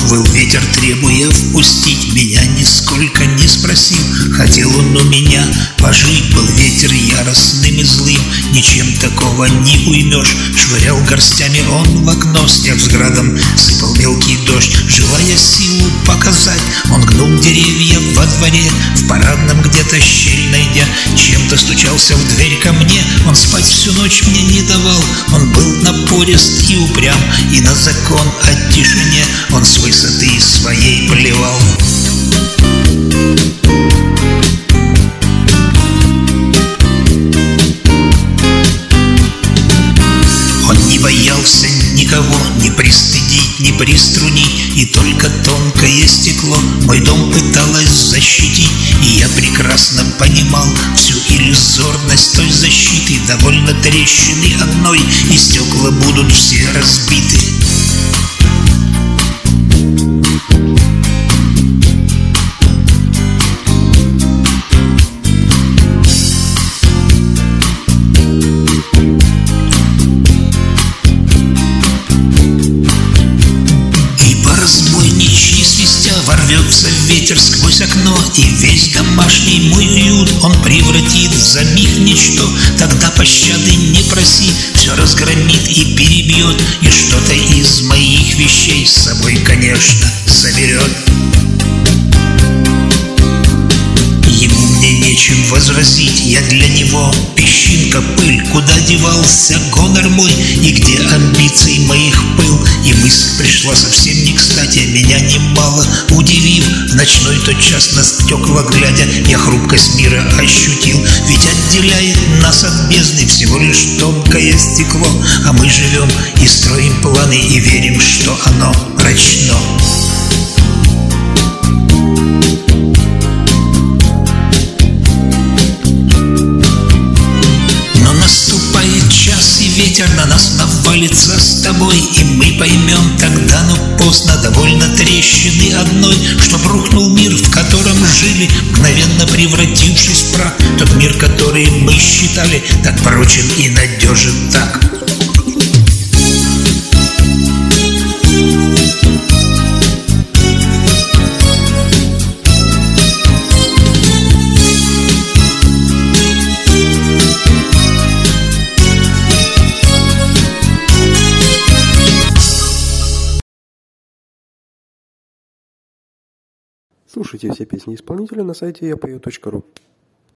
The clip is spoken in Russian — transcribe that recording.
выл ветер, требуя впустить меня, нисколько не спросил. Хотел он у меня пожить, был ветер яростным и злым, ничем такого не уймешь. Швырял горстями он в окно, снег с градом сыпал мелкий дождь. Желая силу показать, он гнул деревья во дворе, в парадном где-то щель найдя, чем-то стучался в дверь ко мне. Он спать всю ночь мне не давал, он был напорист и упрям, и на закон о тишине он с высоты своей плевал. Он не боялся никого ни пристыдить, ни приструнить, и только тонкое стекло мой дом пыталось защитить. И я прекрасно понимал всю иллюзорность той защиты. Довольно трещины одной, и стекла будут все разбиты. Ворвется ветер сквозь окно, и весь домашний мой уют он превратит за миг в ничто. Тогда пощады не проси, все разгромит и перебьет, и что-то из моих вещей с собой, конечно, заберет. Ему мне нечем возразить, я для него песчинка, пыль. Куда девался гонор мой, и где амбиций моих пыл? И мысль пришла совсем не кстати, меня немало удивив. В ночной тот час на стекла глядя, я хрупкость мира ощутил. Ведь отделяет нас от бездны всего лишь тонкое стекло, а мы живем и строим планы, и верим, что оно прочно. Ветер на нас навалится с тобой, и мы поймем тогда, но поздно. Довольно трещины одной, чтоб рухнул мир, в котором жили, мгновенно превратившись в прах. Тот мир, который мы считали так прочен и надежен, так. Слушайте все песни исполнителя на сайте yapою.ru.